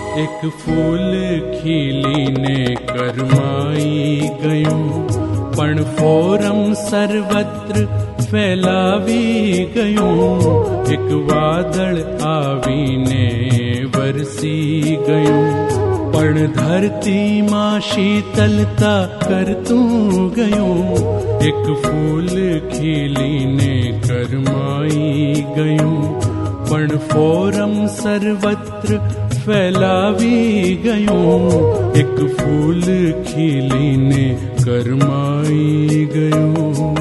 एक फूल खिलीने करमाई गयूं, पण फोरम सर्वत्र फैलावी गयूं। एक वादळ आवीने वरसी गयूं, पण धरती मां शीतलता करतूं गयूं। एक फूल खिलीने करमाई गयूं, पण फोरम सर्वत्र फैलावी गयूं। एक फूल खिलीने करमाई गयूं।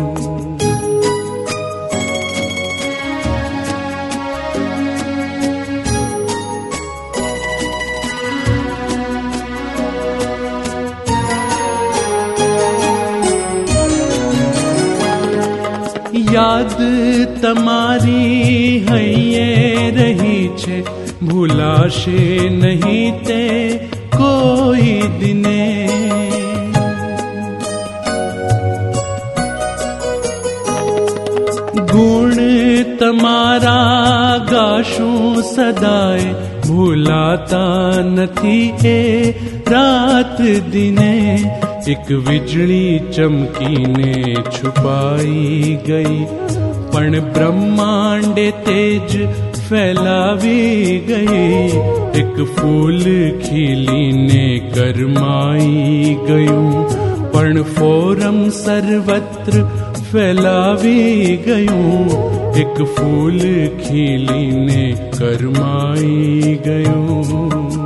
याद तमारी हइये रही छे, भूलाशे नहीं ते कोई दिने। गुण तमारा गाशूं सदाय, भूलाता नथी ए रात दिने। एक विजली चमकीने छुपाई गई, पण ब्रह्मांडे तेज फैलावी गई। एक फूल खिलीने करमाई गयूं, पण फोरम सर्वत्र फैलावी गयूं। एक फूल खिलीने करमाई गयूं।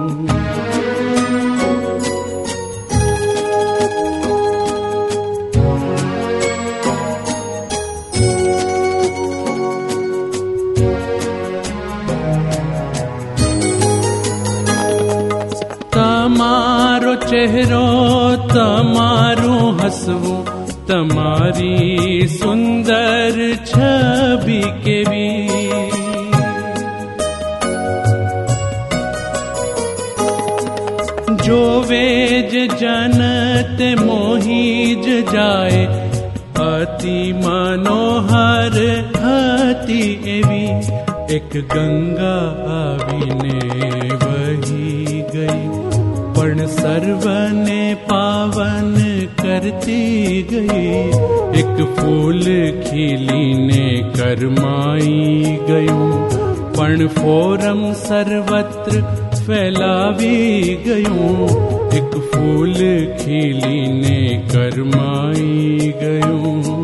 तमारो चेहरो तमारू हसवू, तमारी सुंदर छवि केवी। जो वेज जनत मोहीज जाए, अति मनोहर हती एवी। एक गंगा आवीने वही गई, पण सर्वने पावन करती गई। एक फूल खिलीने करमाई गयूं, पण फोरम सर्वत्र फैलावी गयूं। एक फूल खिलीने करमाई गयूं।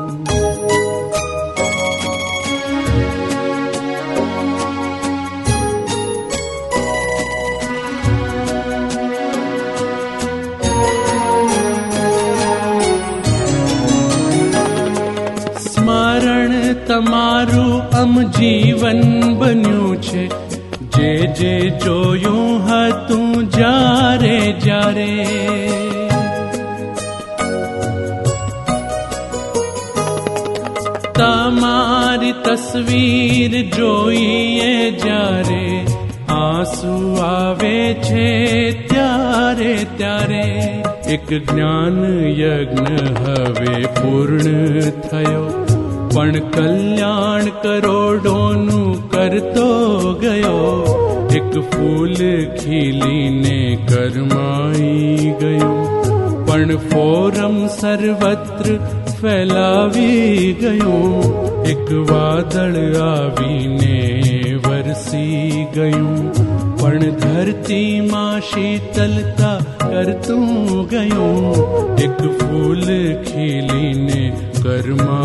स्मरण तमारू अम जीवन बन्यू छे, जे जे जोयूं हतूं जारे जारे। तमारी तस्वीर जोईए जारे, आंसू आवे छे त्यारे त्यारे। एक ज्ञान यज्ञ हवे पूर्ण थयो, पण कल्याण करोड़ों करतो गयो। एक फूल खिलीने करमाई गयूं, पण फोरम सर्वत्र फैलावी गयूं। एक वादळ आवीने वरसी गयूं, पण धरती मां शीतलता करतूं गयूं। एक फूल खिलीने करमा